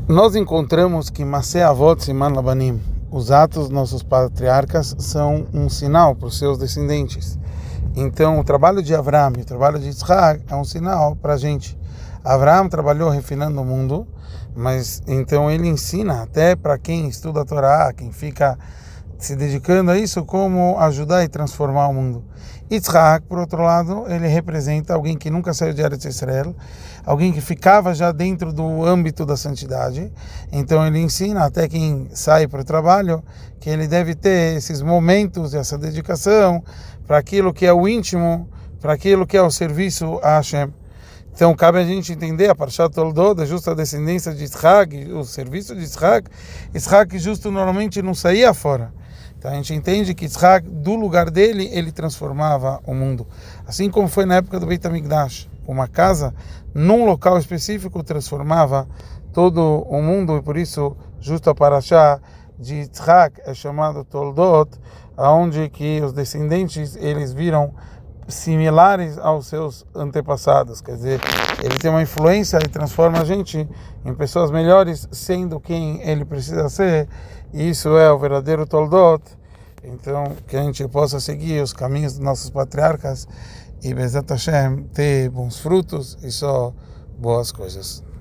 Nós encontramos que Maseh Avot Siman Labanim, os atos dos nossos patriarcas, são um sinal para os seus descendentes. Então, o trabalho de Avraham e o trabalho de Yitzhak é um sinal para a gente. Avraham trabalhou refinando o mundo, mas então ele ensina até para quem estuda a Torá, quem fica se dedicando a isso, como ajudar e transformar o mundo. Yitzhak, por outro lado, ele representa alguém que nunca saiu de Eretz Israel, alguém que ficava já dentro do âmbito da santidade. Então ele ensina até quem sai para o trabalho que ele deve ter esses momentos, essa dedicação para aquilo que é o íntimo, para aquilo que é o serviço a Hashem. Então cabe a gente entender a Parshat Toldot, a justa descendência de Yitzhak, o serviço de Yitzhak. Yitzhak justo normalmente não saía fora. Então a gente entende que Yitzhak, do lugar dele, ele transformava o mundo. Assim como foi na época do Beit HaMikdash. Uma casa, num local específico, transformava todo o mundo. E por isso, justo a Parashá de Yitzhak é chamado Toldot, onde que os descendentes, eles viram similares aos seus antepassados. Quer dizer, ele tem uma influência e transforma a gente em pessoas melhores, sendo quem ele precisa ser. E isso é o verdadeiro Toldot. Então, que a gente possa seguir os caminhos dos nossos patriarcas e Bezat Hashem ter bons frutos e só boas coisas.